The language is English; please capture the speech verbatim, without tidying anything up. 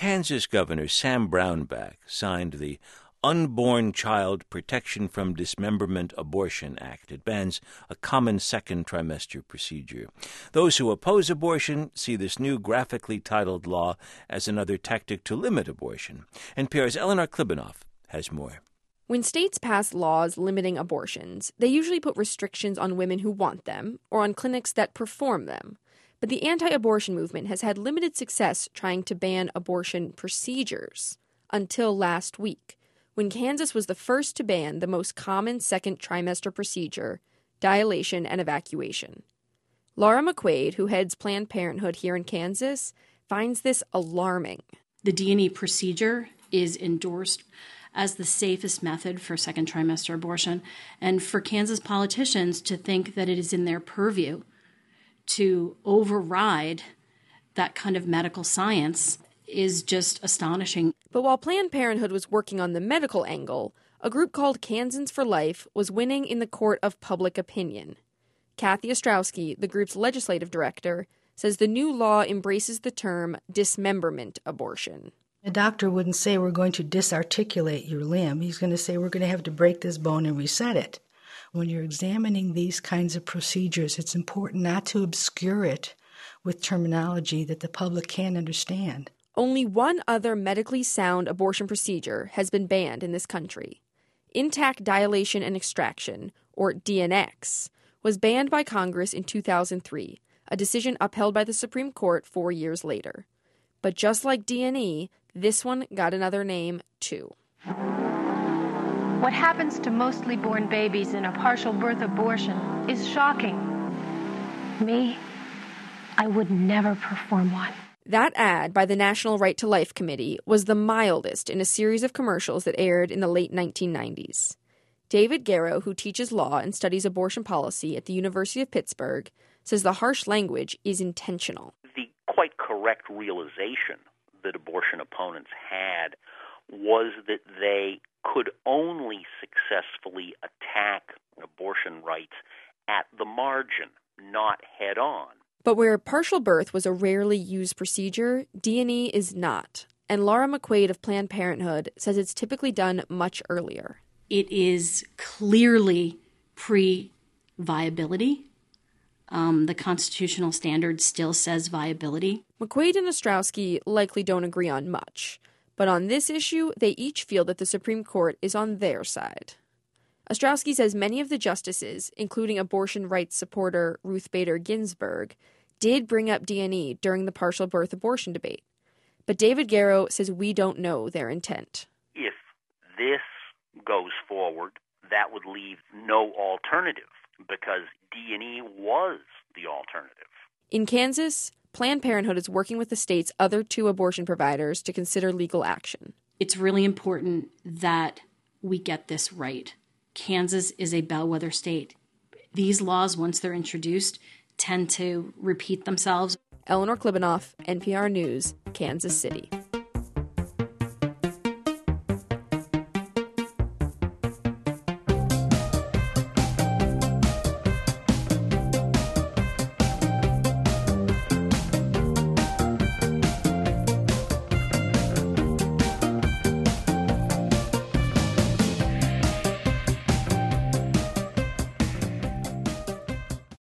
Kansas Governor Sam Brownback signed the Unborn Child Protection from Dismemberment Abortion Act. It bans a common second trimester procedure. Those who oppose abortion see this new graphically titled law as another tactic to limit abortion. N P R's Eleanor Klibanoff has more. When states pass laws limiting abortions, they usually put restrictions on women who want them or on clinics that perform them. But the anti-abortion movement has had limited success trying to ban abortion procedures until last week, when Kansas was the first to ban the most common second trimester procedure, dilation and evacuation. Laura McQuaid, who heads Planned Parenthood here in Kansas, finds this alarming. The D and E procedure is endorsed as the safest method for second trimester abortion, and for Kansas politicians to think that it is in their purview to override that kind of medical science is just astonishing. But while Planned Parenthood was working on the medical angle, a group called Kansans for Life was winning in the court of public opinion. Kathy Ostrowski, the group's legislative director, says the new law embraces the term dismemberment abortion. A doctor wouldn't say we're going to disarticulate your limb. He's going to say we're going to have to break this bone and reset it. When you're examining these kinds of procedures, it's important not to obscure it with terminology that the public can't understand. Only one other medically sound abortion procedure has been banned in this country. Intact dilation and extraction, or D N X, was banned by Congress in two thousand three, a decision upheld by the Supreme Court four years later. But just like D and E, this one got another name, too. What happens to mostly born babies in a partial birth abortion is shocking. Me, I would never perform one. That ad by the National Right to Life Committee was the mildest in a series of commercials that aired in the late nineteen nineties. David Garrow, who teaches law and studies abortion policy at the University of Pittsburgh, says the harsh language is intentional. The quite correct realization that abortion opponents had was that they could only successfully attack abortion rights at the margin, not head on. But where partial birth was a rarely used procedure, D and E is not. And Laura McQuaid of Planned Parenthood says it's typically done much earlier. It is clearly pre-viability. Um, the constitutional standard still says viability. McQuaid and Ostrowski likely don't agree on much. But on this issue, they each feel that the Supreme Court is on their side. Ostrowski says many of the justices, including abortion rights supporter Ruth Bader Ginsburg, did bring up D and E during the partial birth abortion debate. But David Garrow says we don't know their intent. If this goes forward, that would leave no alternative, because D and E was the alternative. In Kansas, Planned Parenthood is working with the state's other two abortion providers to consider legal action. It's really important that we get this right. Kansas is a bellwether state. These laws, once they're introduced, tend to repeat themselves. Eleanor Klibanoff, N P R News, Kansas City.